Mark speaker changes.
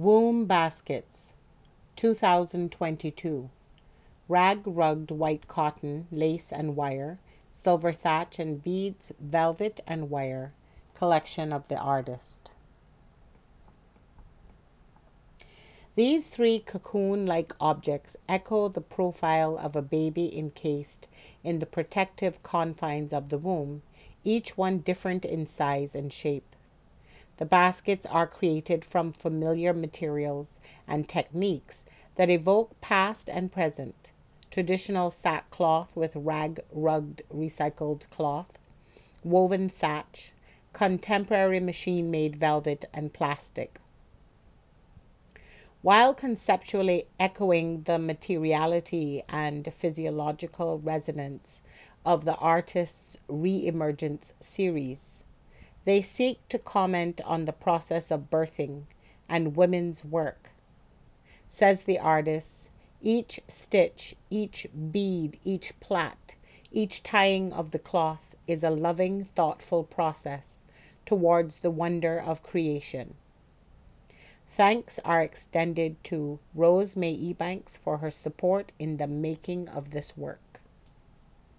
Speaker 1: Womb Baskets, 2022. Rag rugged white cotton, lace and wire, silver thatch and beads, velvet and wire. Collection of the artist. These three cocoon-like objects echo the profile of a baby encased in the protective confines of the womb, each one different in size and shape. The baskets are created from familiar materials and techniques that evoke past and present: traditional sackcloth with rag-rugged recycled cloth, woven thatch, contemporary machine-made velvet and plastic. While conceptually echoing the materiality and physiological resonance of the artist's Re-emergence series, they seek to comment on the process of birthing and women's work. Says the artist, each stitch, each bead, each plait, each tying of the cloth is a loving, thoughtful process towards the wonder of creation. Thanks are extended to Rose May Ebanks for her support in the making of this work.